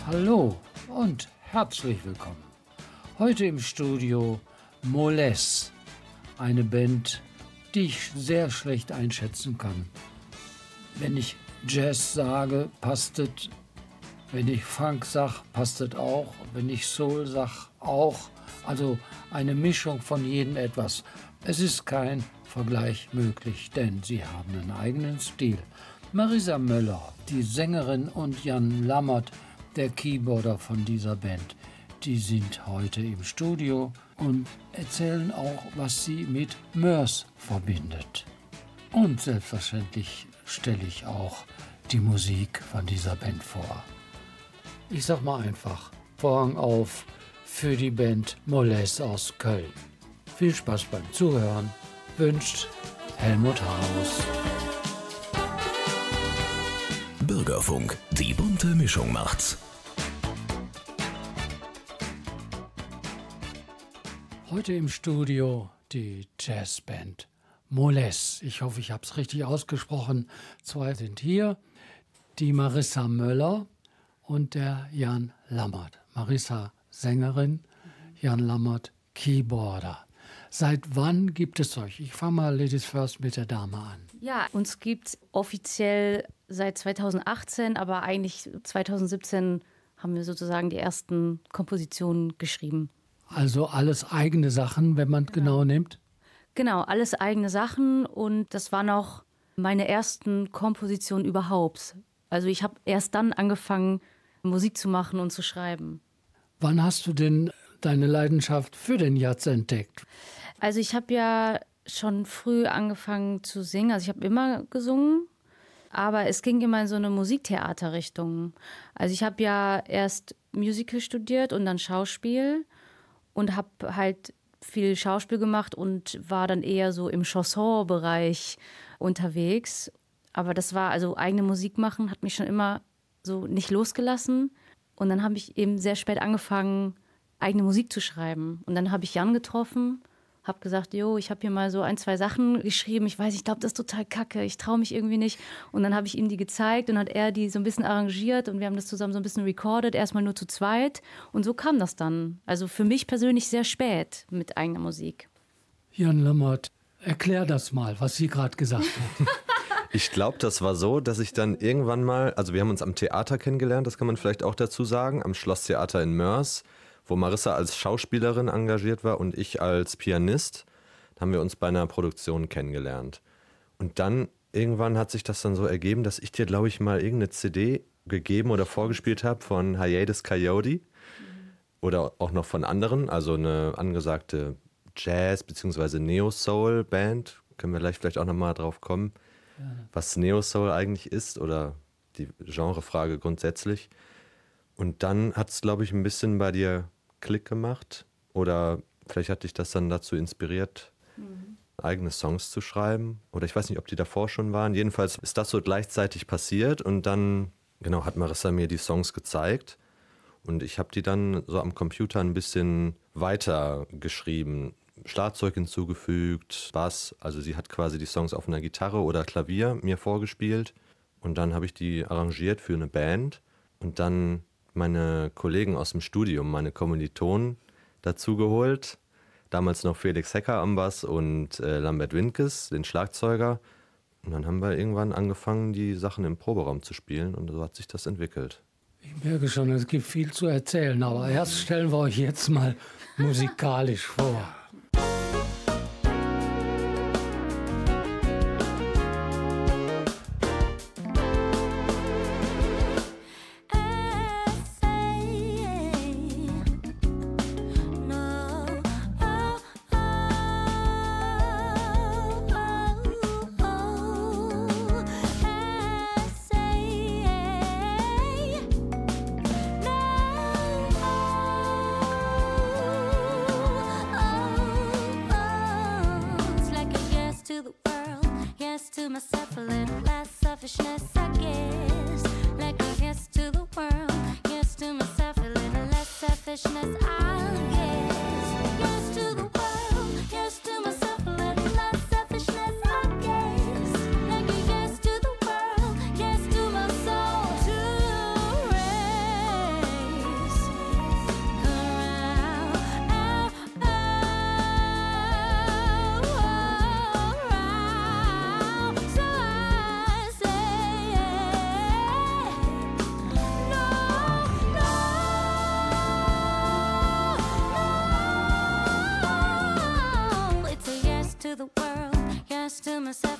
Hallo und herzlich willkommen. Heute im Studio Moles, eine Band, die ich sehr schlecht einschätzen kann. Wenn ich Jazz sage, passt es. Wenn ich Funk sage, passt es auch. Wenn ich Soul sage, auch. Also eine Mischung von jedem etwas. Es ist kein Vergleich möglich, denn sie haben einen eigenen Stil. Marisa Möller, die Sängerin, und Jan Lammert, der Keyboarder von dieser Band, die sind heute im Studio und erzählen auch, was sie mit Mörs verbindet. Und selbstverständlich stelle ich auch die Musik von dieser Band vor. Ich sag mal einfach, Vorhang auf für die Band Moles aus Köln. Viel Spaß beim Zuhören, wünscht Helmut Haus. Bürgerfunk, die bunte Mischung macht's. Heute im Studio die Jazzband Moles. Ich hoffe, ich habe es richtig ausgesprochen. Zwei sind hier, die Marisa Möller und der Jan Lammert. Marisa Sängerin, Jan Lammert Keyboarder. Seit wann gibt es euch? Ich fange mal Ladies First mit der Dame an. Ja, uns gibt es offiziell seit 2018, aber eigentlich 2017 haben wir sozusagen die ersten Kompositionen geschrieben. Also alles eigene Sachen, wenn man genau nimmt? Genau, alles eigene Sachen, und das waren auch meine ersten Kompositionen überhaupt. Also ich habe erst dann angefangen, Musik zu machen und zu schreiben. Wann hast du denn deine Leidenschaft für den Jazz entdeckt? Also ich habe ja schon früh angefangen zu singen. Also ich habe immer gesungen, aber es ging immer in so eine Musiktheaterrichtung. Also ich habe ja erst Musical studiert und dann Schauspiel und habe halt viel Schauspiel gemacht und war dann eher so im Chanson-Bereich unterwegs. Aber das war, also eigene Musik machen, hat mich schon immer so nicht losgelassen. Und dann habe ich eben sehr spät angefangen, eigene Musik zu schreiben. Und dann habe ich Jan getroffen, habe gesagt, jo, ich habe hier mal so 1, 2 Sachen geschrieben. Ich weiß, ich glaube, das ist total kacke. Ich traue mich irgendwie nicht. Und dann habe ich ihm die gezeigt und hat er die so ein bisschen arrangiert und wir haben das zusammen so ein bisschen recorded, erstmal nur zu zweit. Und so kam das dann. Also für mich persönlich sehr spät mit eigener Musik. Jan Lammert, erklär das mal, was sie gerade gesagt hat. Ich glaube, das war so, dass ich dann irgendwann mal, also wir haben uns am Theater kennengelernt, das kann man vielleicht auch dazu sagen, am Schlosstheater in Mörs, wo Marisa als Schauspielerin engagiert war und ich als Pianist. Da haben wir uns bei einer Produktion kennengelernt. Und dann irgendwann hat sich das dann so ergeben, dass ich dir, glaube ich, mal irgendeine CD gegeben oder vorgespielt habe von Hiatus Kaiyote oder auch noch von anderen, also eine angesagte Jazz- bzw. Neo-Soul-Band. Können wir gleich vielleicht auch nochmal drauf kommen, was Neo-Soul eigentlich ist oder die Genrefrage grundsätzlich. Und dann hat es, glaube ich, ein bisschen bei dir Klick gemacht oder vielleicht hat dich das dann dazu inspiriert, eigene Songs zu schreiben oder ich weiß nicht, ob die davor schon waren. Jedenfalls ist das so gleichzeitig passiert und dann hat Marisa mir die Songs gezeigt und ich habe die dann so am Computer ein bisschen weiter geschrieben, Schlagzeug hinzugefügt, Bass, also sie hat quasi die Songs auf einer Gitarre oder Klavier mir vorgespielt und dann habe ich die arrangiert für eine Band und dann meine Kollegen aus dem Studium, meine Kommilitonen dazugeholt. Damals noch Felix Hecker am Bass und Lambert Windkes, den Schlagzeuger. Und dann haben wir irgendwann angefangen, die Sachen im Proberaum zu spielen und so hat sich das entwickelt. Ich merke schon, es gibt viel zu erzählen, aber erst stellen wir euch jetzt mal musikalisch vor.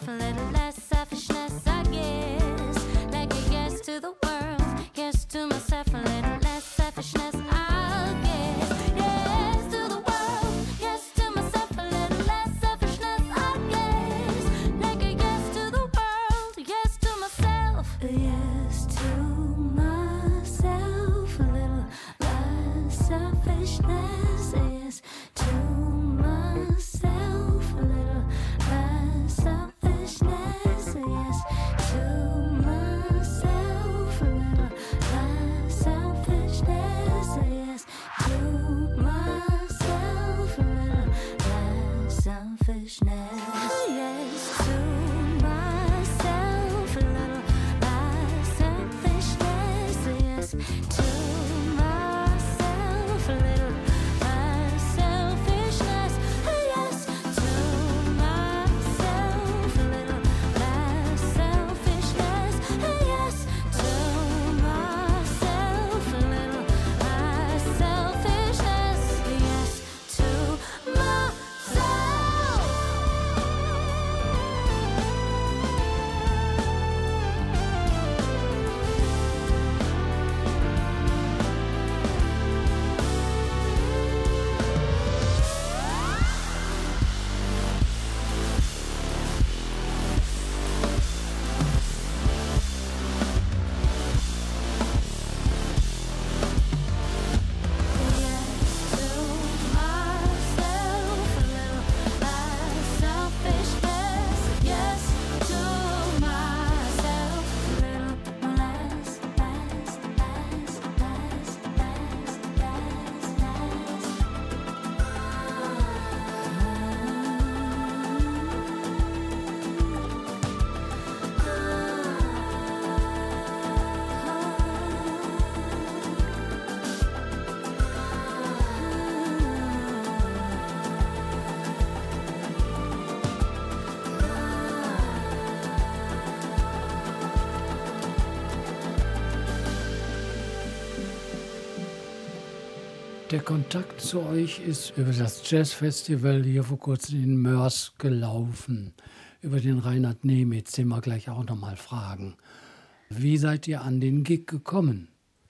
myself a little less selfishness, I guess. Like a yes to the world, yes to myself a little less selfishness, I guess. Yes to the world, yes to myself a little less selfishness, I guess. Like a yes to the world, yes to myself. Yes to myself a little less selfishness, yes to myself a little less selfishness, yes to myself a little less selfishness, yes to myself a little less selfishness, yes to myself a little less selfishness, yes to myself a little less selfishness, yes to myself a little less selfishness, yes to myself a little less selfishness, yes to myself. Der Kontakt zu euch ist über das Jazzfestival hier vor kurzem in Moers gelaufen. Über den Reinhard Niemitz, den wir gleich auch noch mal fragen. Wie seid ihr an den Gig gekommen?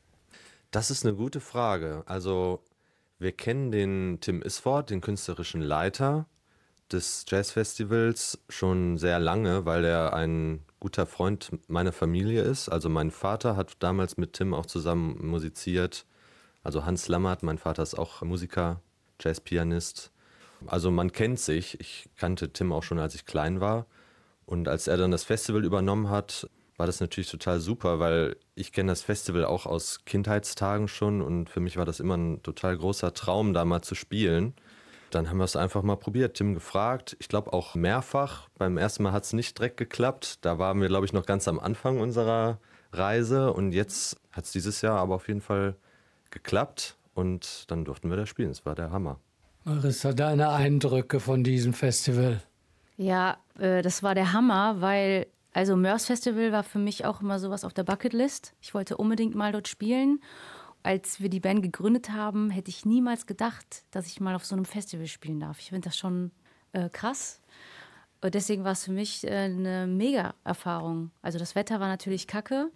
Das ist eine gute Frage. Also wir kennen den Tim Isford, den künstlerischen Leiter des Jazzfestivals, schon sehr lange, weil er ein guter Freund meiner Familie ist. Also mein Vater hat damals mit Tim auch zusammen musiziert. Also Hans Lammert, mein Vater ist auch Musiker, Jazzpianist. Also man kennt sich. Ich kannte Tim auch schon, als ich klein war. Und als er dann das Festival übernommen hat, war das natürlich total super, weil ich kenne das Festival auch aus Kindheitstagen schon und für mich war das immer ein total großer Traum, da mal zu spielen. Dann haben wir es einfach mal probiert, Tim gefragt, ich glaube auch mehrfach. Beim ersten Mal hat es nicht direkt geklappt, da waren wir, glaube ich, noch ganz am Anfang unserer Reise und jetzt hat es dieses Jahr aber auf jeden Fall geklappt und dann durften wir da spielen, das war der Hammer. Marissa, deine Eindrücke von diesem Festival? Ja, das war der Hammer, weil also Moers Festival war für mich auch immer sowas auf der Bucketlist. Ich wollte unbedingt mal dort spielen. Als wir die Band gegründet haben, hätte ich niemals gedacht, dass ich mal auf so einem Festival spielen darf. Ich finde das schon krass. Und deswegen war es für mich eine Mega-Erfahrung. Also das Wetter war natürlich kacke,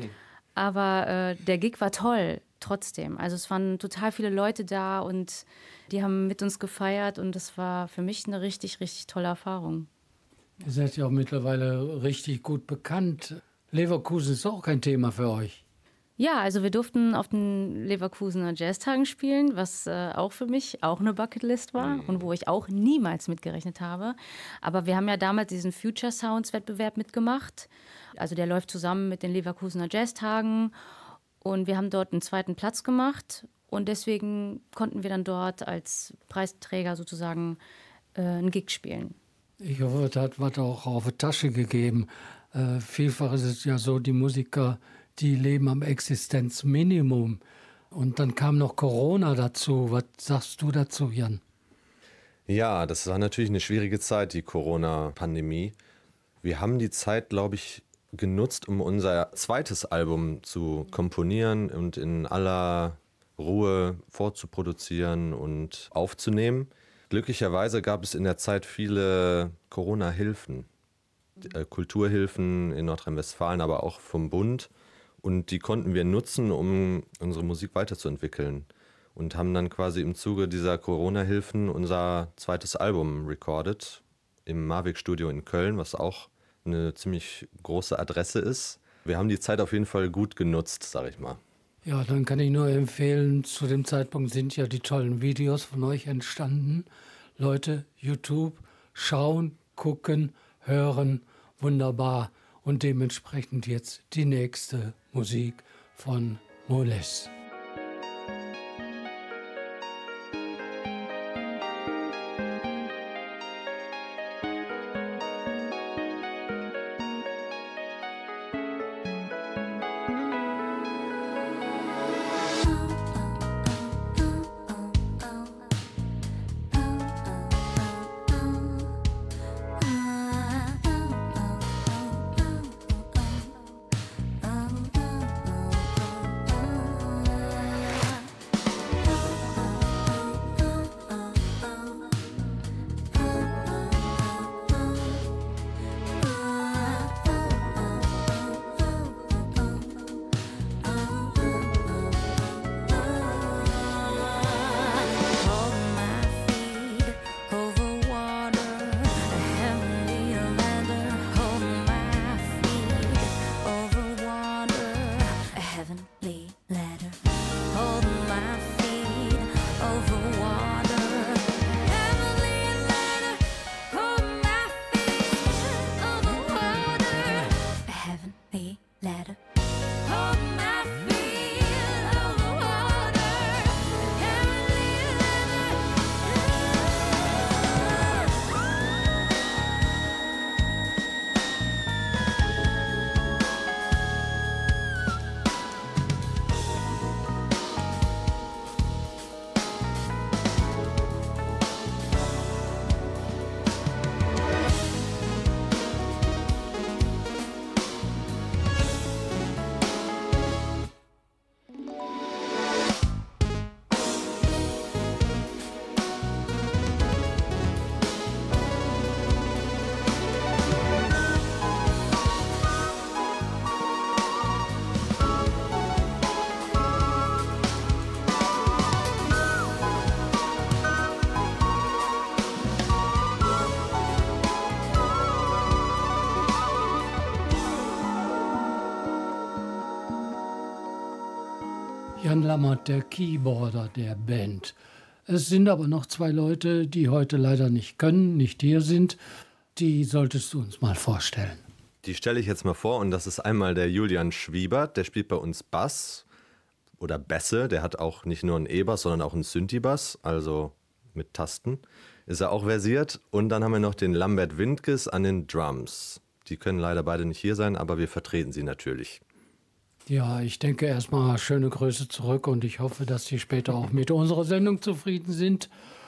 aber der Gig war toll trotzdem. Also es waren total viele Leute da und die haben mit uns gefeiert und das war für mich eine richtig, richtig tolle Erfahrung. Ihr seid ja auch mittlerweile richtig gut bekannt. Leverkusen ist auch kein Thema für euch. Ja, also wir durften auf den Leverkusener Jazztagen spielen, was auch für mich auch eine Bucketlist war und wo ich auch niemals mitgerechnet habe. Aber wir haben ja damals diesen Future Sounds Wettbewerb mitgemacht. Also der läuft zusammen mit den Leverkusener Jazztagen und wir haben dort einen 2. Platz gemacht und deswegen konnten wir dann dort als Preisträger sozusagen einen Gig spielen. Ich hoffe, das hat was auch auf die Tasche gegeben. Vielfach ist es ja so, die Musiker, die leben am Existenzminimum. Und dann kam noch Corona dazu. Was sagst du dazu, Jan? Ja, das war natürlich eine schwierige Zeit, die Corona-Pandemie. Wir haben die Zeit, glaube ich, genutzt, um unser zweites Album zu komponieren und in aller Ruhe vorzuproduzieren und aufzunehmen. Glücklicherweise gab es in der Zeit viele Corona-Hilfen. Kulturhilfen in Nordrhein-Westfalen, aber auch vom Bund. Und die konnten wir nutzen, um unsere Musik weiterzuentwickeln. Und haben dann quasi im Zuge dieser Corona-Hilfen unser zweites Album recorded im Mavic-Studio in Köln, was auch eine ziemlich große Adresse ist. Wir haben die Zeit auf jeden Fall gut genutzt, sag ich mal. Ja, dann kann ich nur empfehlen, zu dem Zeitpunkt sind ja die tollen Videos von euch entstanden. Leute, YouTube, schauen, gucken, hören, wunderbar. Und dementsprechend jetzt die nächste Musik von Moles. Jan Lammert, der Keyboarder der Band. Es sind aber noch zwei Leute, die heute leider nicht können, nicht hier sind. Die solltest du uns mal vorstellen. Die stelle ich jetzt mal vor und das ist einmal der Julian Schwiebert, der spielt bei uns Bass oder Bässe. Der hat auch nicht nur einen E-Bass, sondern auch einen Synthi-Bass, also mit Tasten. Ist er auch versiert. Und dann haben wir noch den Lambert Windges an den Drums. Die können leider beide nicht hier sein, aber wir vertreten sie natürlich. Ja, ich denke erstmal schöne Grüße zurück und ich hoffe, dass Sie später auch mit unserer Sendung zufrieden sind.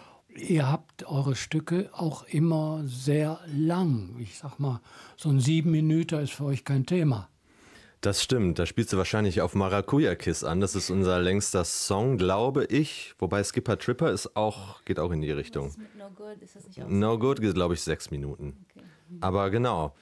Ihr habt eure Stücke auch immer sehr lang. Ich sag mal, so ein 7 Minuten ist für euch kein Thema. Das stimmt, da spielst du wahrscheinlich auf Maracuja Kiss an. Das ist unser längster Song, glaube ich. Wobei Skipper Tripper geht auch in die Richtung. Was ist mit No Good? Ist das nicht auch No Good geht, glaube ich, 6 Minuten. Okay. Aber genau.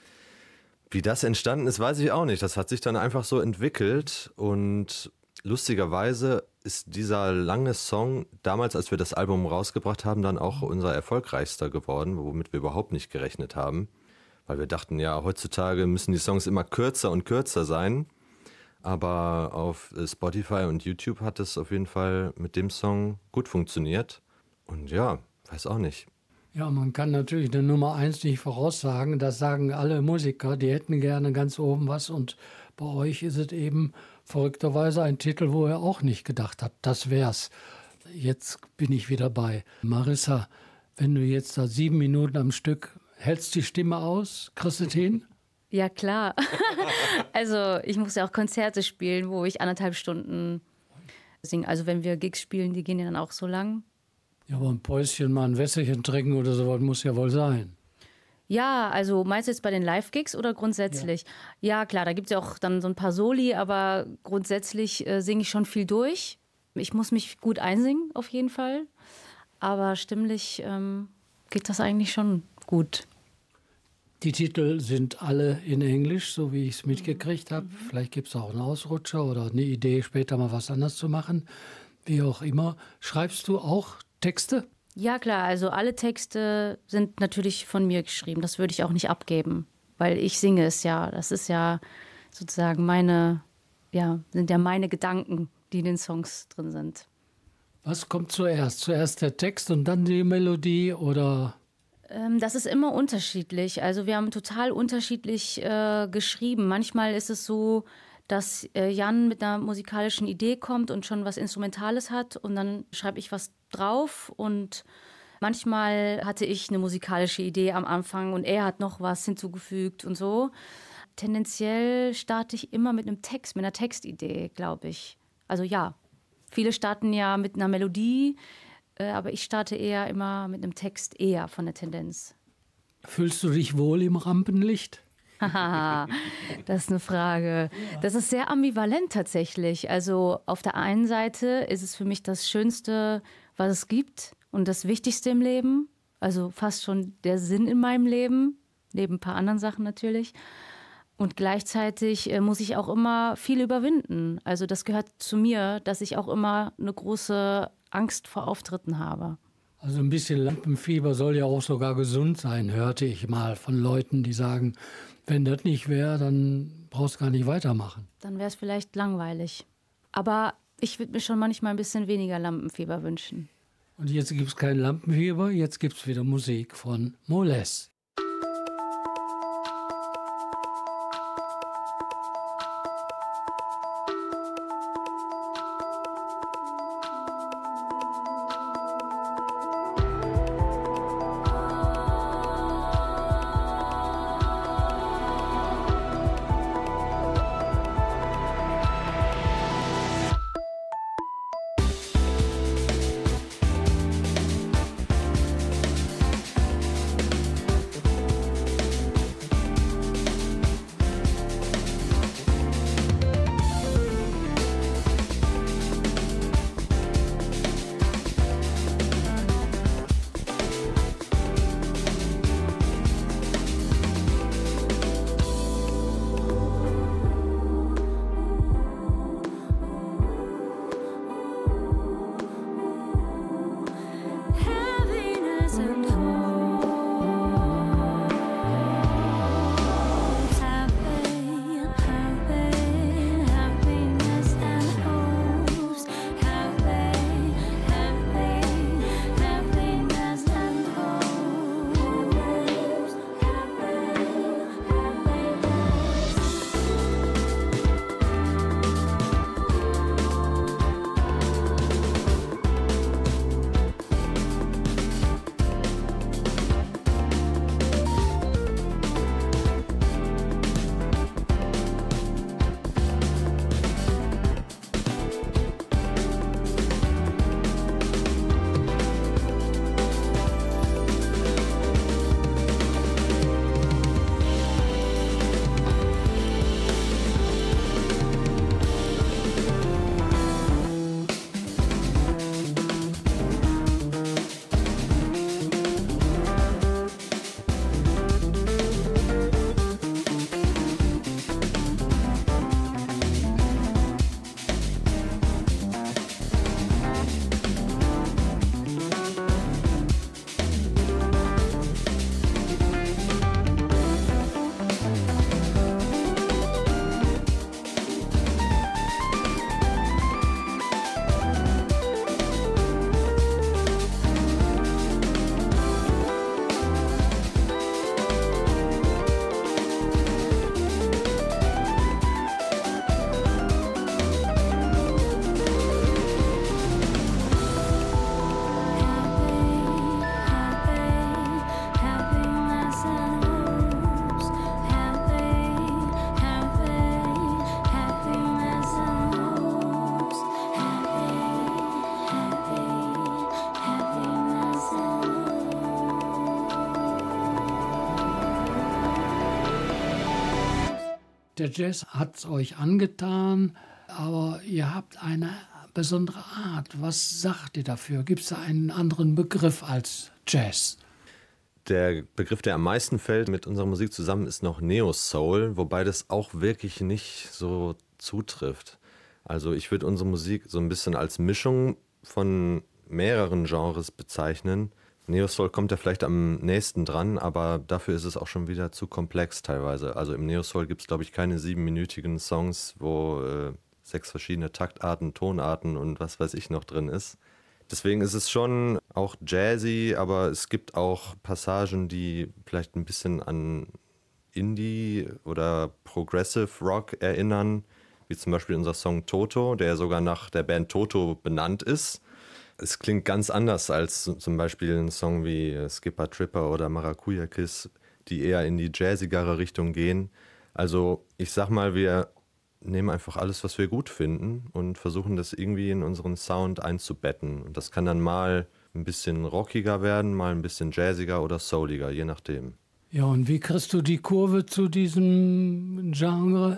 Wie das entstanden ist, weiß ich auch nicht. Das hat sich dann einfach so entwickelt und lustigerweise ist dieser lange Song damals, als wir das Album rausgebracht haben, dann auch unser erfolgreichster geworden, womit wir überhaupt nicht gerechnet haben. Weil wir dachten, ja, heutzutage müssen die Songs immer kürzer und kürzer sein. Aber auf Spotify und YouTube hat es auf jeden Fall mit dem Song gut funktioniert. Und ja, weiß auch nicht. Ja, man kann natürlich eine Nummer 1 nicht voraussagen. Das sagen alle Musiker, die hätten gerne ganz oben was. Und bei euch ist es eben verrückterweise ein Titel, wo ihr auch nicht gedacht habt, das wär's. Jetzt bin ich wieder bei Marissa. Wenn du jetzt da 7 Minuten am Stück hältst die Stimme aus, kriegst du es hin? Ja, klar. Also ich muss ja auch Konzerte spielen, wo ich 1,5 Stunden singe. Also wenn wir Gigs spielen, die gehen ja dann auch so lang. Ja, aber ein Päuschen, mal ein Wässerchen trinken oder sowas muss ja wohl sein. Ja, also meinst du jetzt bei den Live-Gigs oder grundsätzlich? Ja, klar, da gibt es ja auch dann so ein paar Soli, aber grundsätzlich singe ich schon viel durch. Ich muss mich gut einsingen, auf jeden Fall. Aber stimmlich geht das eigentlich schon gut. Die Titel sind alle in Englisch, so wie ich es mitgekriegt habe. Vielleicht gibt es auch einen Ausrutscher oder eine Idee, später mal was anderes zu machen. Wie auch immer. Schreibst du auch Texte? Ja, klar, also alle Texte sind natürlich von mir geschrieben. Das würde ich auch nicht abgeben, weil ich singe es ja. Das ist ja sozusagen sind ja meine Gedanken, die in den Songs drin sind. Was kommt zuerst? Zuerst der Text und dann die Melodie oder? Das ist immer unterschiedlich. Also wir haben total unterschiedlich geschrieben. Manchmal ist es so, dass Jan mit einer musikalischen Idee kommt und schon was Instrumentales hat und dann schreibe ich was drauf und manchmal hatte ich eine musikalische Idee am Anfang und er hat noch was hinzugefügt und so. Tendenziell starte ich immer mit einem Text, mit einer Textidee, glaube ich. Also ja, viele starten ja mit einer Melodie, aber ich starte eher immer mit einem Text, eher von der Tendenz. Fühlst du dich wohl im Rampenlicht? Haha, das ist eine Frage. Das ist sehr ambivalent tatsächlich. Also auf der einen Seite ist es für mich das Schönste, was es gibt und das Wichtigste im Leben. Also fast schon der Sinn in meinem Leben, neben ein paar anderen Sachen natürlich. Und gleichzeitig muss ich auch immer viel überwinden. Also das gehört zu mir, dass ich auch immer eine große Angst vor Auftritten habe. Also ein bisschen Lampenfieber soll ja auch sogar gesund sein, hörte ich mal von Leuten, die sagen, wenn das nicht wäre, dann brauchst du gar nicht weitermachen. Dann wäre es vielleicht langweilig. Aber ich würde mir schon manchmal ein bisschen weniger Lampenfieber wünschen. Und jetzt gibt es kein Lampenfieber, jetzt gibt es wieder Musik von Moles. Happiness and hope. Happiness and hopes. Happiness and hopes. Der Jazz hat es euch angetan, aber ihr habt eine besondere Art. Was sagt ihr dafür? Gibt es da einen anderen Begriff als Jazz? Der Begriff, der am meisten fällt mit unserer Musik zusammen, ist noch Neo-Soul, wobei das auch wirklich nicht so zutrifft. Also ich würde unsere Musik so ein bisschen als Mischung von mehreren Genres bezeichnen. Neo-Soul kommt ja vielleicht am nächsten dran, aber dafür ist es auch schon wieder zu komplex teilweise. Also im Neo-Soul gibt es, glaube ich, keine 7-minütigen Songs, wo 6 verschiedene Taktarten, Tonarten und was weiß ich noch drin ist. Deswegen ist es schon auch jazzy, aber es gibt auch Passagen, die vielleicht ein bisschen an Indie oder Progressive Rock erinnern, wie zum Beispiel unser Song Toto, der sogar nach der Band Toto benannt ist. Es klingt ganz anders als zum Beispiel ein Song wie Skipper Tripper oder Maracuja Kiss, die eher in die jazzigere Richtung gehen. Also ich sag mal, wir nehmen einfach alles, was wir gut finden und versuchen das irgendwie in unseren Sound einzubetten. Und das kann dann mal ein bisschen rockiger werden, mal ein bisschen jazziger oder souliger, je nachdem. Ja, und wie kriegst du die Kurve zu diesem Genre?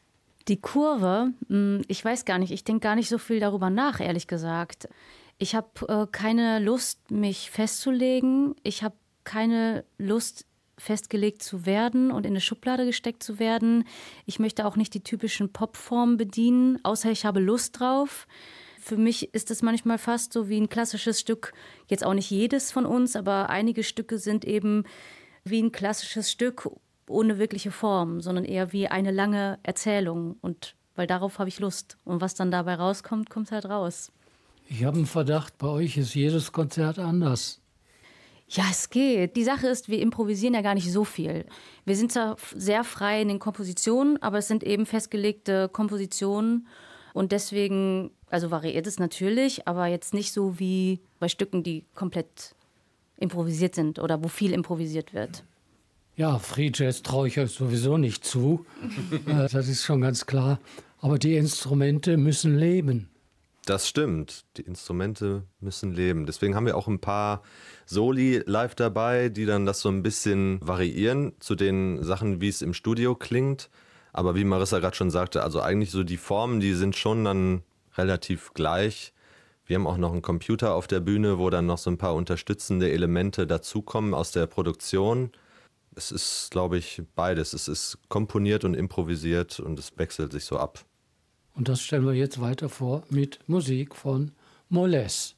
Die Kurve, ich weiß gar nicht, ich denke gar nicht so viel darüber nach, ehrlich gesagt. Ich habe keine Lust, mich festzulegen. Ich habe keine Lust, festgelegt zu werden und in eine Schublade gesteckt zu werden. Ich möchte auch nicht die typischen Popformen bedienen, außer ich habe Lust drauf. Für mich ist es manchmal fast so wie ein klassisches Stück, jetzt auch nicht jedes von uns, aber einige Stücke sind eben wie ein klassisches Stück ohne wirkliche Form, sondern eher wie eine lange Erzählung. Und weil darauf habe ich Lust. Und was dann dabei rauskommt, kommt halt raus. Ich habe einen Verdacht, bei euch ist jedes Konzert anders. Ja, es geht. Die Sache ist, wir improvisieren ja gar nicht so viel. Wir sind zwar sehr frei in den Kompositionen, aber es sind eben festgelegte Kompositionen. Und deswegen, also variiert es natürlich, aber jetzt nicht so wie bei Stücken, die komplett improvisiert sind oder wo viel improvisiert wird. Ja, Free Jazz traue ich euch sowieso nicht zu. Das ist schon ganz klar. Aber die Instrumente müssen leben. Das stimmt, die Instrumente müssen leben. Deswegen haben wir auch ein paar Soli live dabei, die dann das so ein bisschen variieren zu den Sachen, wie es im Studio klingt. Aber wie Marissa gerade schon sagte, also eigentlich so die Formen, die sind schon dann relativ gleich. Wir haben auch noch einen Computer auf der Bühne, wo dann noch so ein paar unterstützende Elemente dazukommen aus der Produktion. Es ist, glaube ich, beides. Es ist komponiert und improvisiert und es wechselt sich so ab. Und das stellen wir jetzt weiter vor mit Musik von Moles.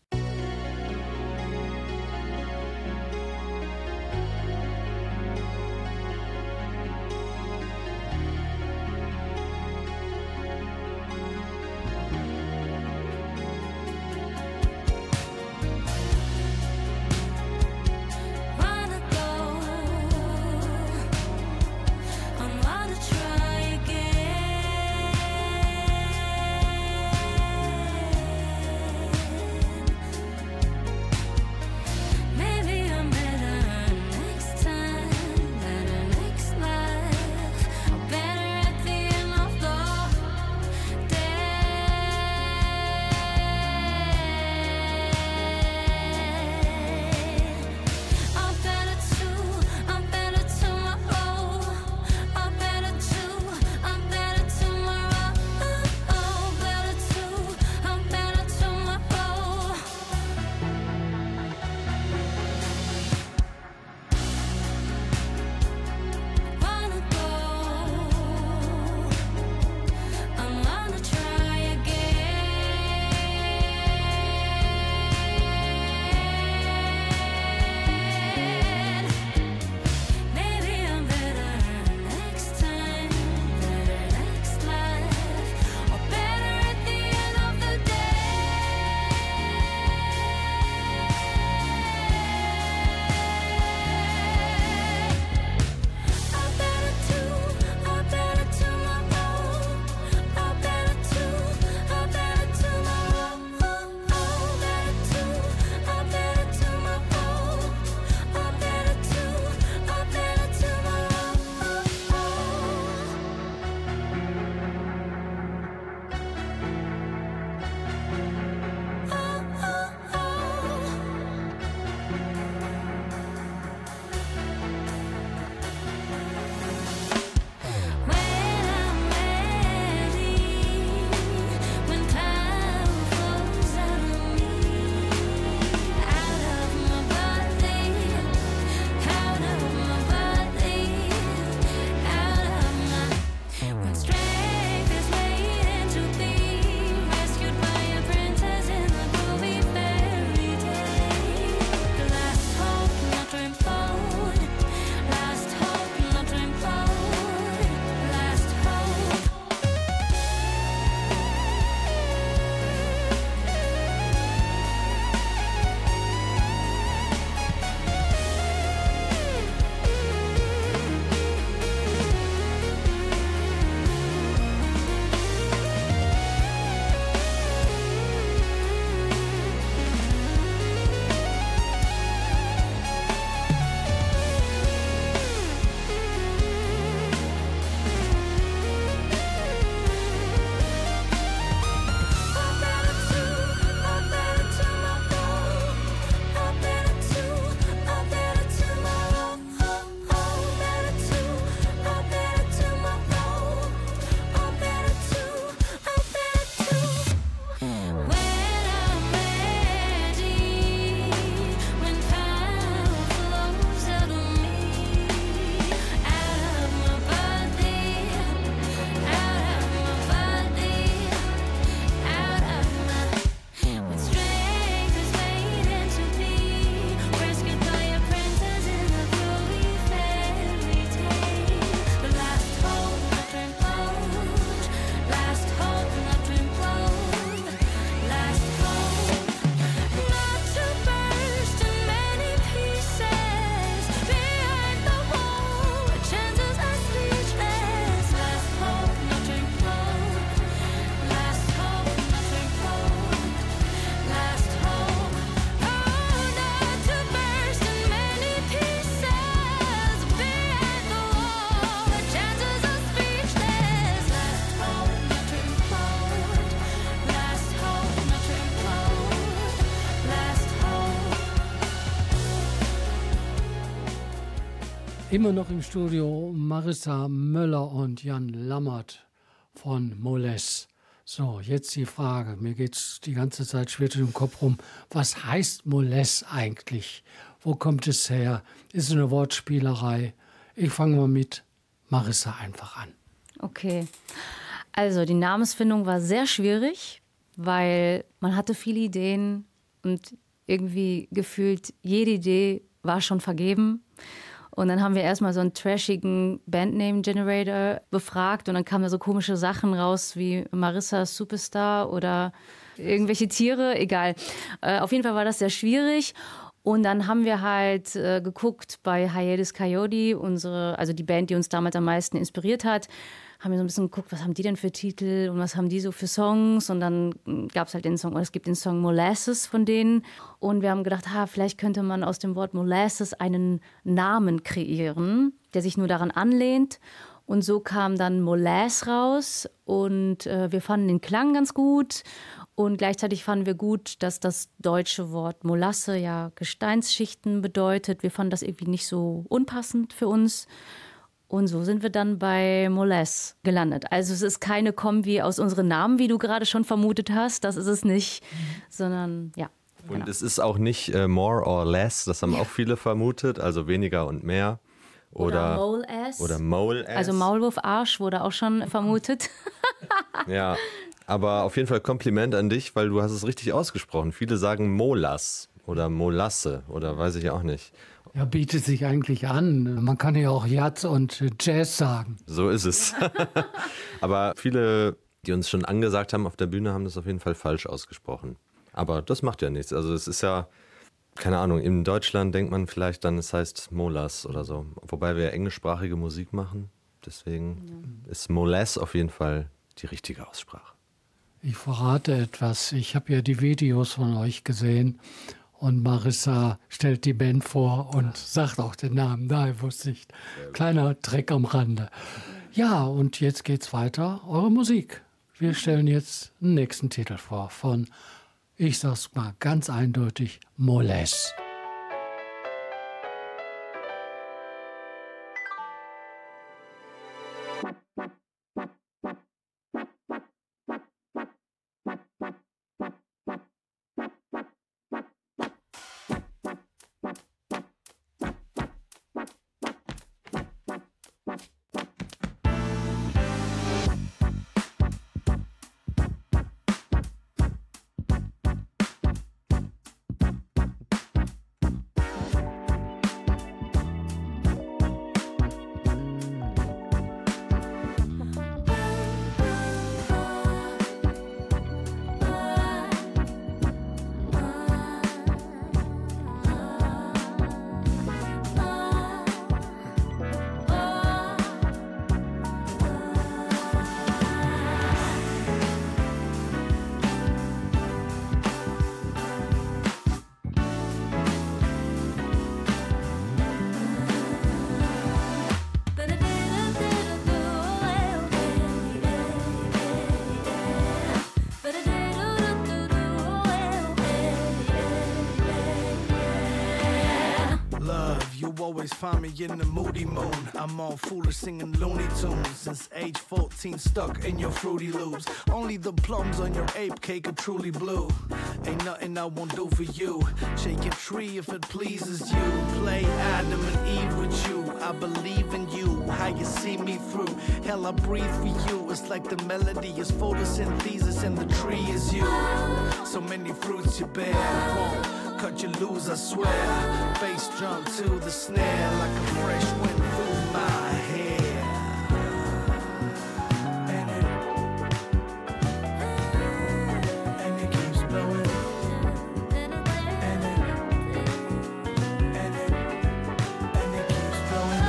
Immer noch im Studio Marissa Möller und Jan Lammert von Moles. So, jetzt die Frage. Mir geht es die ganze Zeit schwer durch den Kopf rum. Was heißt Moles eigentlich? Wo kommt es her? Ist es eine Wortspielerei? Ich fange mal mit Marissa einfach an. Okay. Also die Namensfindung war sehr schwierig, weil man hatte viele Ideen und irgendwie gefühlt jede Idee war schon vergeben. Und dann haben wir erstmal so einen trashigen Bandname-Generator befragt und dann kamen da so komische Sachen raus wie Marissa Superstar oder irgendwelche Tiere, egal. Auf jeden Fall war das sehr schwierig. Und dann haben wir halt geguckt bei Hiatus Coyote, also die Band, die uns damals am meisten inspiriert hat, haben wir so ein bisschen geguckt, was haben die denn für Titel und was haben die so für Songs. Und dann gab es halt es gibt den Song Molasses von denen. Und wir haben gedacht, vielleicht könnte man aus dem Wort Molasses einen Namen kreieren, der sich nur daran anlehnt. Und so kam dann Molass raus und wir fanden den Klang ganz gut. Und gleichzeitig fanden wir gut, dass das deutsche Wort Molasse ja Gesteinsschichten bedeutet. Wir fanden das irgendwie nicht so unpassend für uns. Und so sind wir dann bei Moles gelandet. Also es ist keine Kombi aus unseren Namen, wie du gerade schon vermutet hast. Das ist es nicht, sondern ja. Und genau. es ist auch nicht more or less, das haben auch viele vermutet, also weniger und mehr. Oder Mole-Ass. Oder Mole-Ass. Also Maulwurf-Arsch wurde auch schon vermutet. Ja, aber auf jeden Fall Kompliment an dich, weil du hast es richtig ausgesprochen. Viele sagen Molas oder Molasse oder weiß ich auch nicht. Ja, bietet sich eigentlich an. Man kann ja auch Jazz und Jazz sagen. So ist es. Aber viele, die uns schon angesagt haben auf der Bühne, haben das auf jeden Fall falsch ausgesprochen. Aber das macht ja nichts. Also es ist ja, keine Ahnung, in Deutschland denkt man vielleicht dann, es heißt Molas oder so. Wobei wir englischsprachige Musik machen. Deswegen ist Molas auf jeden Fall die richtige Aussprache. Ich verrate etwas. Ich habe ja die Videos von euch gesehen. Und Marissa stellt die Band vor und sagt auch den Namen. Daher wusste ich. Kleiner Dreck am Rande. Ja, und jetzt geht's weiter. Eure Musik. Wir stellen jetzt den nächsten Titel vor von, ich sag's mal ganz eindeutig, Moles. Always find me in the moody mood. I'm all foolish singing Looney Tunes. Since age 14 stuck in your Fruity Loops. Only the plums on your ape cake are truly blue. Ain't nothing I won't do for you. Shake your tree if it pleases you. Play Adam and Eve with you. I believe in you, how you see me through. Hell, I breathe for you. It's like the melody is photosynthesis and the tree is you. So many fruits you bear. Won't cut you loose, I swear. Bass drum to the snare like a fresh wind through my hair. And it keeps blowing. And it keeps blowing.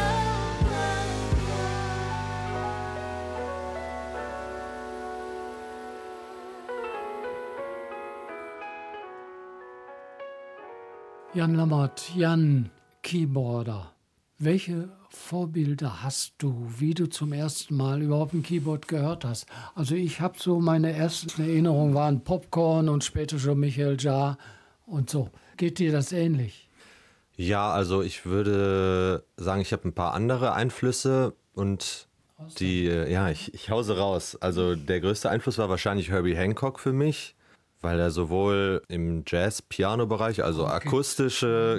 Jan Lammert, Jan, Keyboarder. Welche Vorbilder hast du, wie du zum ersten Mal überhaupt ein Keyboard gehört hast? Also ich habe so, meine ersten Erinnerungen waren Popcorn und später schon Michael Jaar und so. Geht dir das ähnlich? Ja, also ich würde sagen, ich habe ein paar andere Einflüsse und ich hause raus. Also der größte Einfluss war wahrscheinlich Herbie Hancock für mich, weil er sowohl im Jazz-Piano-Bereich, also akustische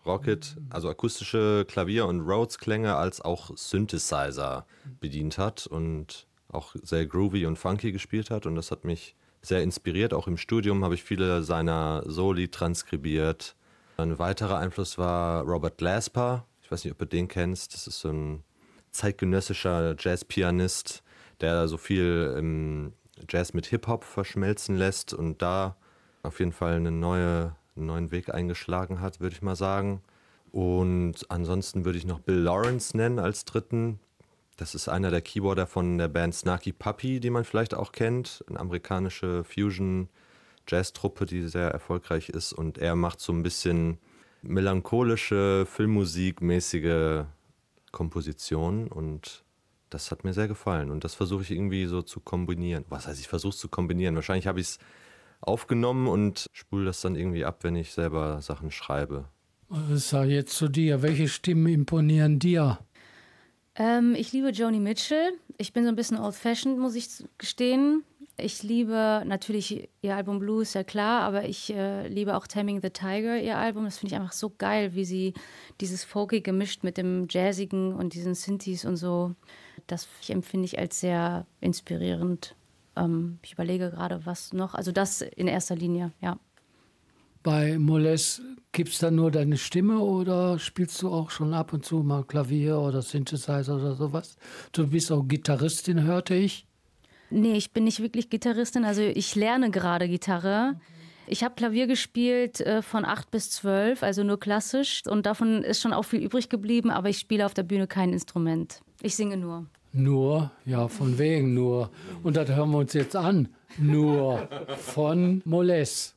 Klavier- und Rhodes-Klänge als auch Synthesizer bedient hat und auch sehr groovy und funky gespielt hat und das hat mich sehr inspiriert. Auch im Studium habe ich viele seiner Soli transkribiert. Ein weiterer Einfluss war Robert Glasper. Ich weiß nicht, ob du den kennst. Das ist so ein zeitgenössischer Jazzpianist, der so viel im Jazz mit Hip-Hop verschmelzen lässt und da auf jeden Fall einen neuen Weg eingeschlagen hat, würde ich mal sagen. Und ansonsten würde ich noch Bill Lawrence nennen als dritten. Das ist einer der Keyboarder von der Band Snarky Puppy, die man vielleicht auch kennt. Eine amerikanische Fusion-Jazz-Truppe, die sehr erfolgreich ist. Und er macht so ein bisschen melancholische, Filmmusik-mäßige Kompositionen. Und das hat mir sehr gefallen. Und das versuche ich irgendwie so zu kombinieren. Was heißt, ich versuche es zu kombinieren? Wahrscheinlich habe ich es aufgenommen und spule das dann irgendwie ab, wenn ich selber Sachen schreibe. Sag jetzt zu dir, welche Stimmen imponieren dir? Ich liebe Joni Mitchell. Ich bin so ein bisschen old-fashioned, muss ich gestehen. Ich liebe natürlich ihr Album Blues, ja klar, aber ich liebe auch Taming the Tiger, ihr Album. Das finde ich einfach so geil, wie sie dieses Folky gemischt mit dem Jazzigen und diesen Synthes und so. Das empfinde ich als sehr inspirierend. Ich überlege gerade, was noch. Also das in erster Linie, ja. Bei Moles gibt es dann nur deine Stimme oder spielst du auch schon ab und zu mal Klavier oder Synthesizer oder sowas? Du bist auch Gitarristin, hörte ich. Nee, ich bin nicht wirklich Gitarristin. Also ich lerne gerade Gitarre. Ich habe Klavier gespielt von 8 bis 12, also nur klassisch. Und davon ist schon auch viel übrig geblieben, aber ich spiele auf der Bühne kein Instrument. Ich singe nur. Nur? Ja, von wegen nur. Und das hören wir uns jetzt an. Nur von Moles.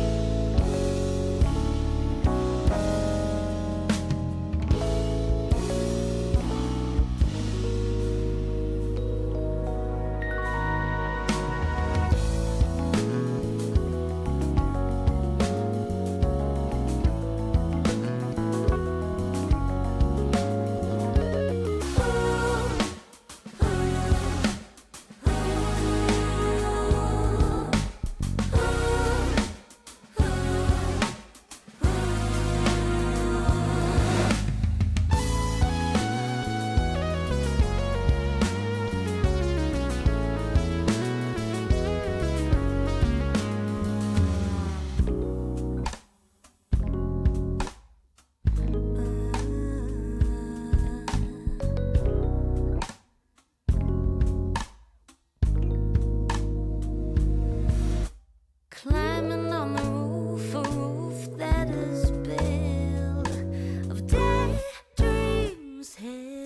Climbing on the roof, a roof that is built of daydreams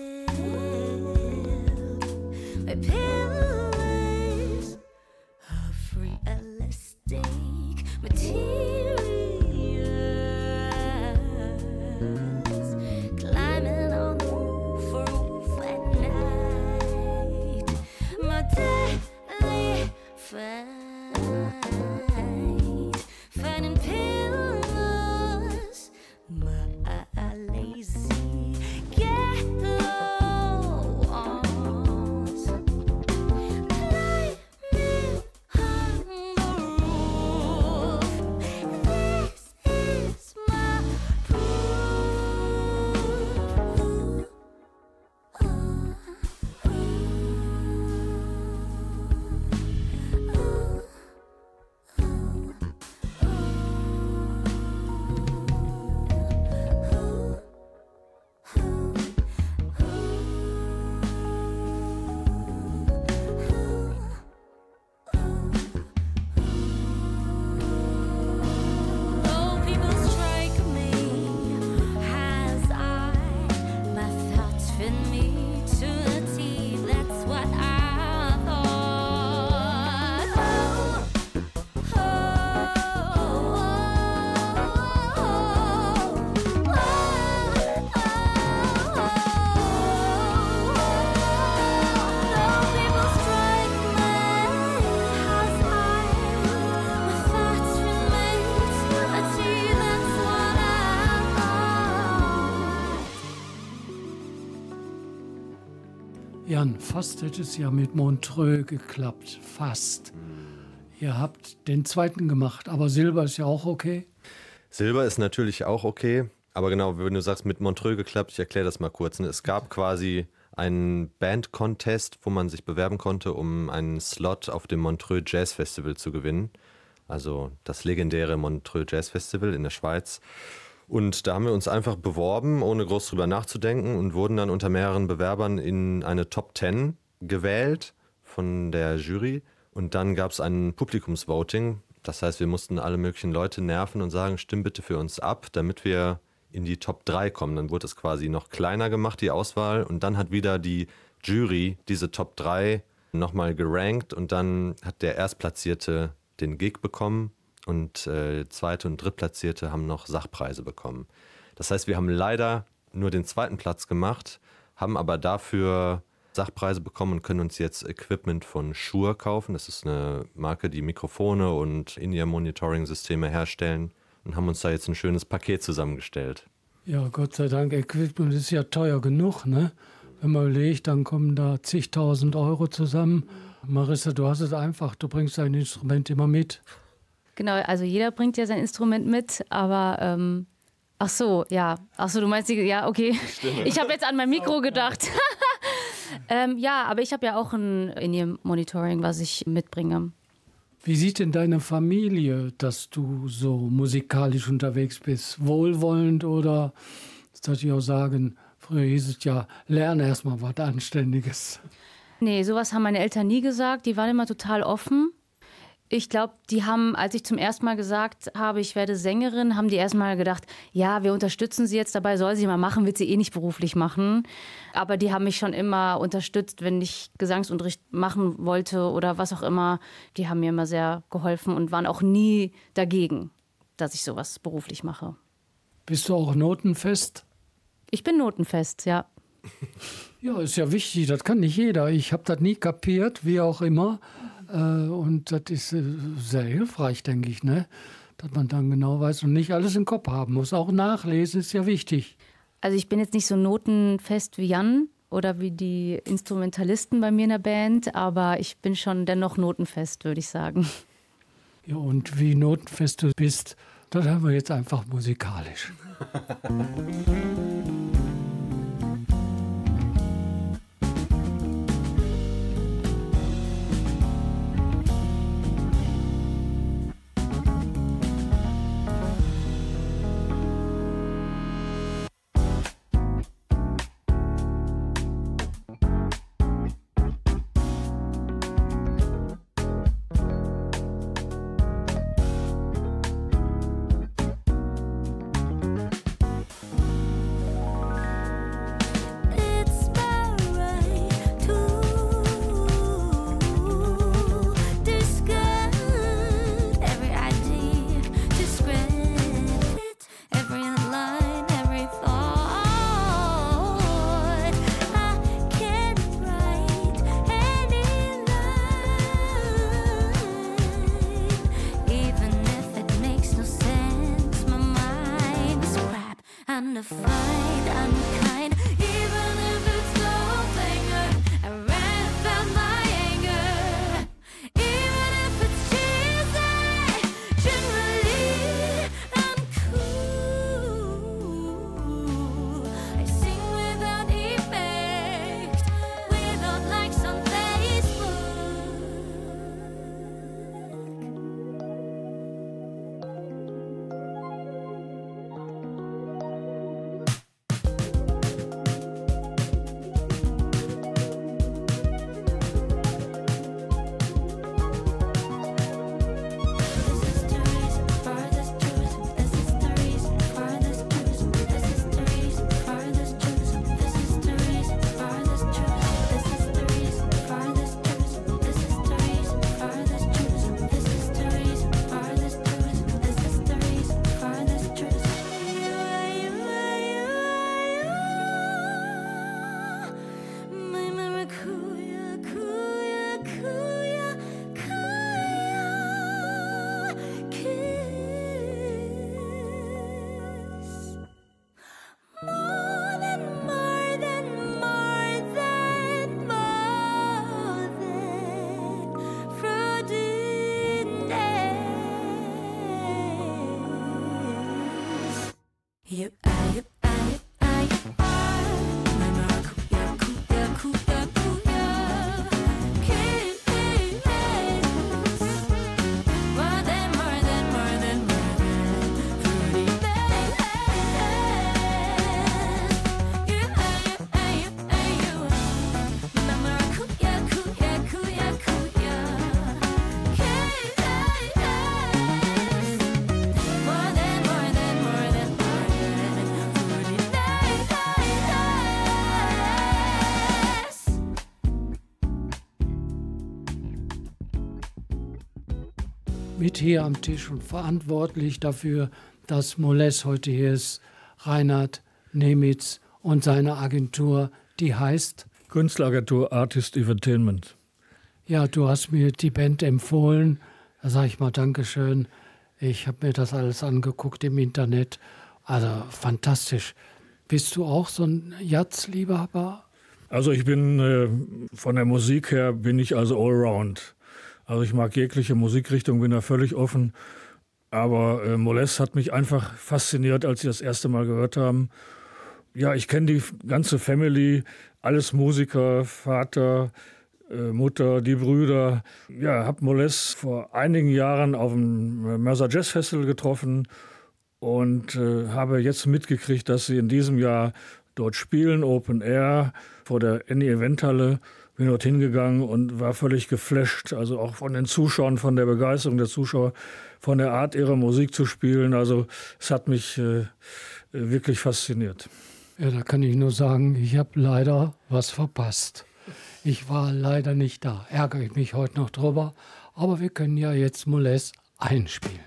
held by pillars of realistic materials. Climbing on the roof, a roof at night, my daily fight. Finding pillows, my lazy ghettos. Jan, fast hätte es ja mit Montreux geklappt. Fast. Ihr habt den zweiten gemacht, aber Silber ist ja auch okay. Silber ist natürlich auch okay, aber genau, wenn du sagst, mit Montreux geklappt, ich erkläre das mal kurz. Es gab quasi einen Band-Contest, wo man sich bewerben konnte, um einen Slot auf dem Montreux Jazz Festival zu gewinnen. Also das legendäre Montreux Jazz Festival in der Schweiz. Und da haben wir uns einfach beworben, ohne groß drüber nachzudenken und wurden dann unter mehreren Bewerbern in eine Top 10 gewählt von der Jury. Und dann gab es ein Publikumsvoting. Das heißt, wir mussten alle möglichen Leute nerven und sagen, stimm bitte für uns ab, damit wir in die Top 3 kommen. Dann wurde es quasi noch kleiner gemacht, die Auswahl. Und dann hat wieder die Jury diese Top 3 nochmal gerankt. Und dann hat der Erstplatzierte den Gig bekommen und Zweite- und Drittplatzierte haben noch Sachpreise bekommen. Das heißt, wir haben leider nur den zweiten Platz gemacht, haben aber dafür Sachpreise bekommen und können uns jetzt Equipment von Shure kaufen. Das ist eine Marke, die Mikrofone und In-Ear-Monitoring-Systeme herstellen und haben uns da jetzt ein schönes Paket zusammengestellt. Ja, Gott sei Dank, Equipment ist ja teuer genug, ne? Wenn man überlegt, dann kommen da zigtausend Euro zusammen. Marissa, du hast es einfach, du bringst dein Instrument immer mit. Genau, also jeder bringt ja sein Instrument mit, aber ach so, du meinst, ja, okay. Ich habe jetzt an mein Mikro gedacht. Ja, aber ich habe ja auch ein In-Ear-Monitoring, was ich mitbringe. Wie sieht denn deine Familie, dass du so musikalisch unterwegs bist? Wohlwollend oder, das sollte ich auch sagen, früher hieß es ja, lerne erstmal was Anständiges. Nee, sowas haben meine Eltern nie gesagt. Die waren immer total offen. Ich glaube, die haben, als ich zum ersten Mal gesagt habe, ich werde Sängerin, haben die erstmal gedacht, ja, wir unterstützen sie jetzt dabei, soll sie mal machen, wird sie eh nicht beruflich machen. Aber die haben mich schon immer unterstützt, wenn ich Gesangsunterricht machen wollte oder was auch immer. Die haben mir immer sehr geholfen und waren auch nie dagegen, dass ich sowas beruflich mache. Bist du auch notenfest? Ich bin notenfest, ja. Ja, ist ja wichtig, das kann nicht jeder. Ich habe das nie kapiert, wie auch immer. Und das ist sehr hilfreich, denke ich, ne? Dass man dann genau weiß und nicht alles im Kopf haben muss. Auch nachlesen ist ja wichtig. Also ich bin jetzt nicht so notenfest wie Jan oder wie die Instrumentalisten bei mir in der Band, aber ich bin schon dennoch notenfest, würde ich sagen. Ja, und wie notenfest du bist, das haben wir jetzt einfach musikalisch. It's my right to discard every idea, discredit every line, every thought. I can't write any line, even if it makes no sense. My mind is crap, undefined, unkind. Even if it's no finger, I ran found my anger. Even if it's cheesy, generally uncool. I sing without effect, without likes on Facebook. mit hier am Tisch und verantwortlich dafür, dass Moles heute hier ist, Reinhard Nemitz und seine Agentur, die heißt Künstleragentur Artist Entertainment. Ja, du hast mir die Band empfohlen. Da sage ich mal Dankeschön. Ich habe mir das alles angeguckt im Internet. Also fantastisch. Bist du auch so ein Jazz-Liebhaber? Also ich bin von der Musik her bin ich also allround. Also ich mag jegliche Musikrichtung, bin da völlig offen. Aber Moles hat mich einfach fasziniert, als sie das erste Mal gehört haben. Ja, ich kenne die ganze Family, alles Musiker, Vater, Mutter, die Brüder. Ja, habe Moles vor einigen Jahren auf dem Mörser Jazz Festival getroffen und habe jetzt mitgekriegt, dass sie in diesem Jahr dort spielen, Open Air, vor der Annie Eventhalle. Bin dort hingegangen und war völlig geflasht, also auch von den Zuschauern, von der Begeisterung der Zuschauer, von der Art ihrer Musik zu spielen. Also es hat mich wirklich fasziniert. Ja, da kann ich nur sagen, ich habe leider was verpasst. Ich war leider nicht da. Ärgere ich mich heute noch drüber. Aber wir können ja jetzt Moles einspielen.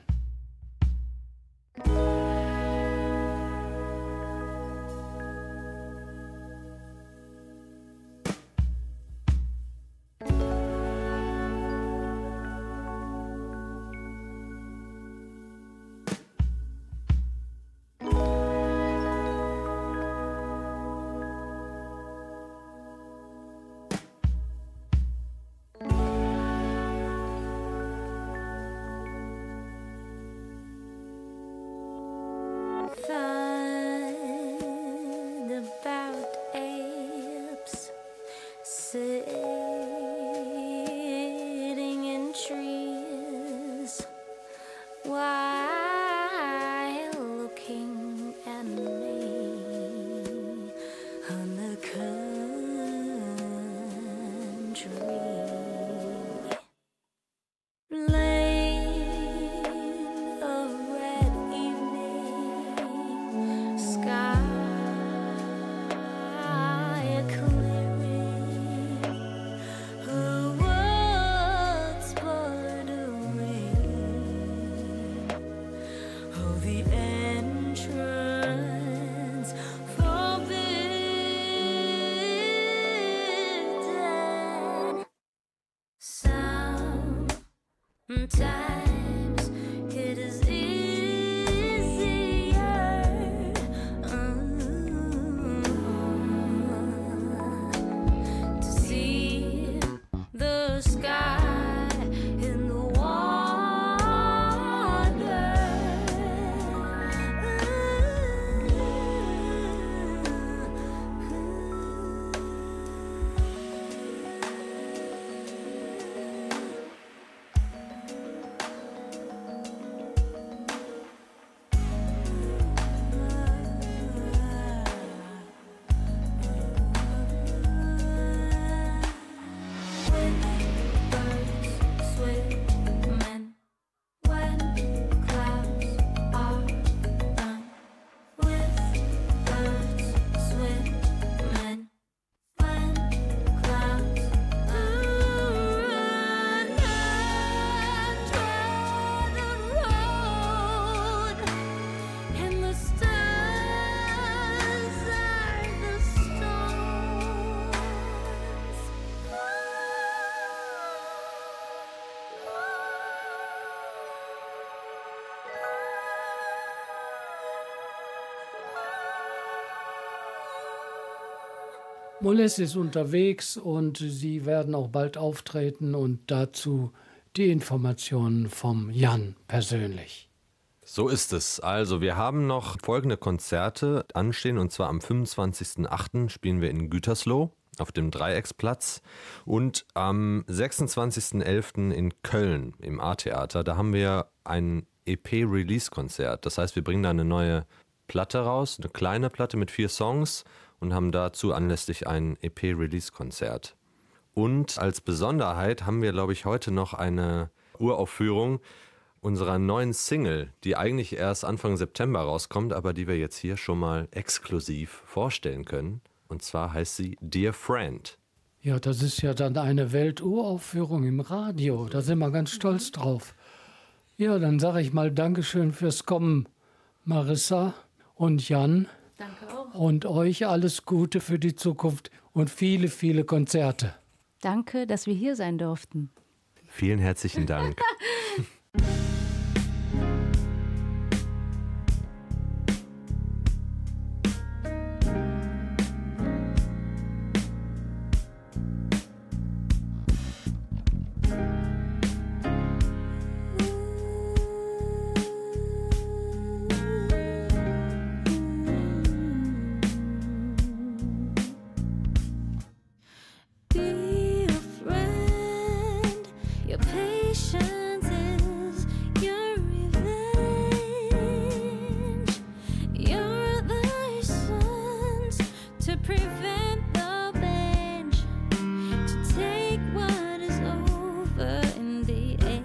Find about apes sitting in trees while looking at me on the country lane of red evening sky clearing her words bordering oh the entrance forbidden sometimes it is easier to see the sky in the Moles ist unterwegs und sie werden auch bald auftreten und dazu die Informationen vom Jan persönlich. So ist es. Also wir haben noch folgende Konzerte anstehen und zwar am 25.08. spielen wir in Gütersloh auf dem Dreiecksplatz und am 26.11. in Köln im A-Theater. Da haben wir ein EP-Release-Konzert. Das heißt, wir bringen da eine neue Platte raus, eine kleine Platte mit 4 Songs und haben dazu anlässlich ein EP-Release-Konzert. Und als Besonderheit haben wir, glaube ich, heute noch eine Uraufführung unserer neuen Single, die eigentlich erst Anfang September rauskommt, aber die wir jetzt hier schon mal exklusiv vorstellen können. Und zwar heißt sie Dear Friend. Ja, das ist ja dann eine Welturaufführung im Radio. Da sind wir ganz stolz drauf. Ja, dann sage ich mal Dankeschön fürs Kommen, Marissa und Jan. Danke auch. Und euch alles Gute für die Zukunft und viele, viele Konzerte. Danke, dass wir hier sein durften. Vielen herzlichen Dank. Be a friend. Your patience is your revenge. Your license to prevent the bench, to take what is over in the end.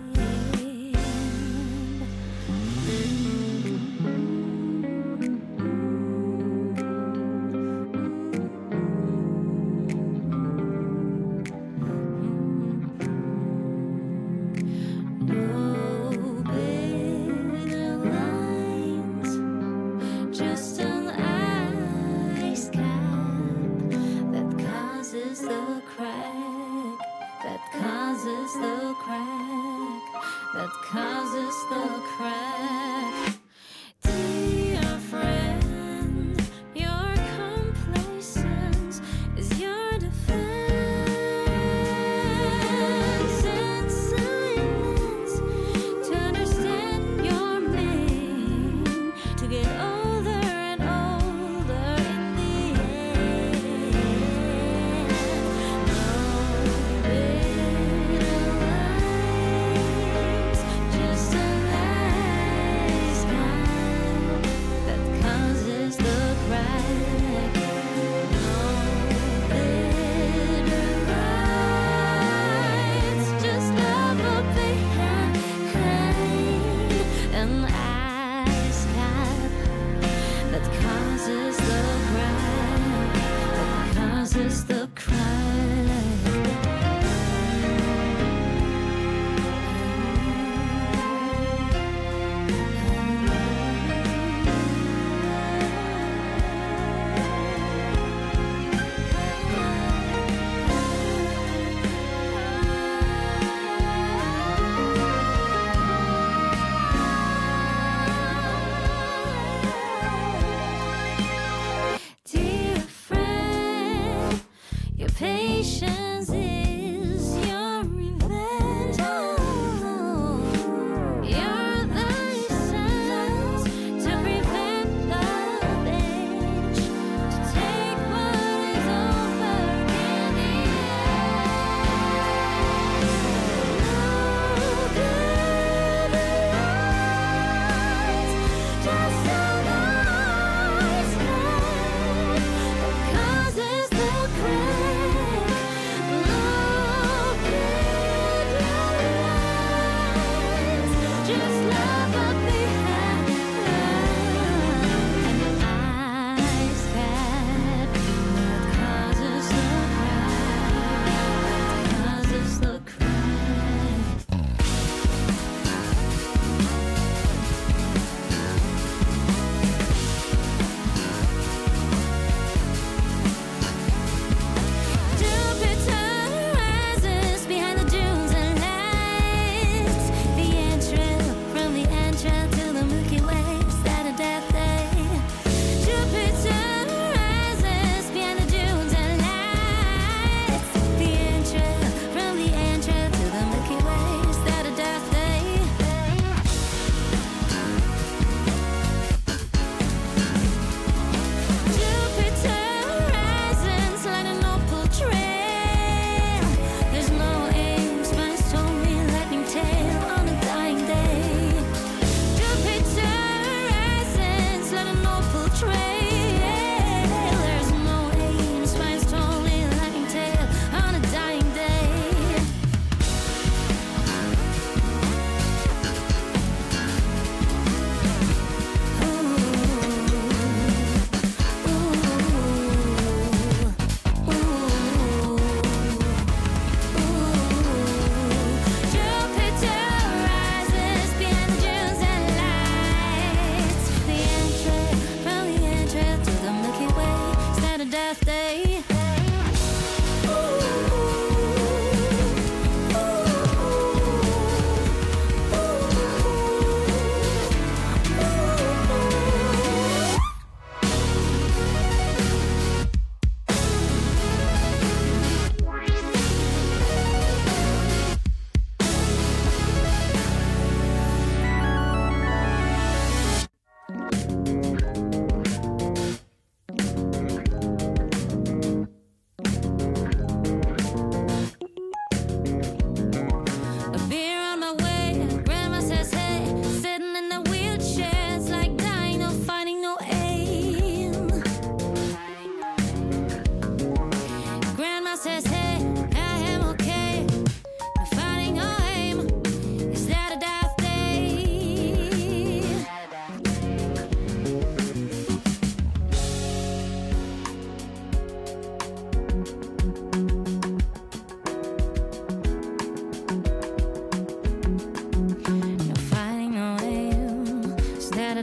No bitter lines, just an ice cap that causes the crack, that causes the crack, that causes the crack. Dear friend, your complacence is your defense, and silence to understand your name, to get older and older in the end. No bitter lines, just a nice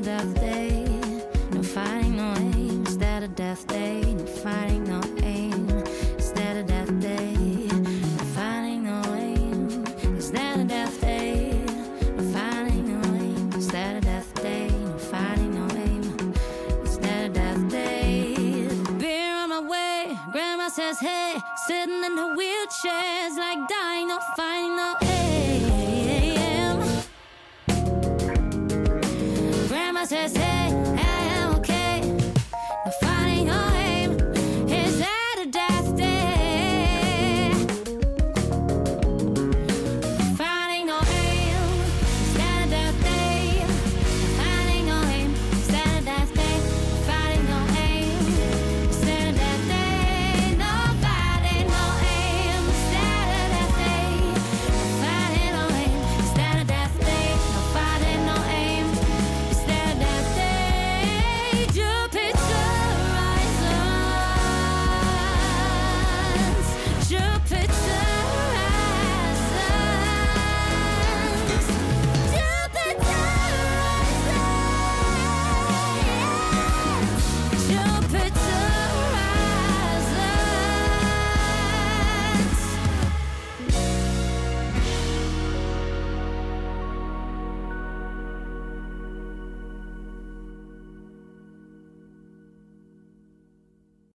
death day, no fighting, no aim. Is that a death day? No fighting, no aim. Is that a death day? No fighting, no aim. Is that a death day? No fighting, no aim. Is that a death day? No fighting, no aim. Is that a death day? Beer on my way, grandma says hey, sitting in her wheelchairs like dying, no fighting, no aim. Grandma says hey.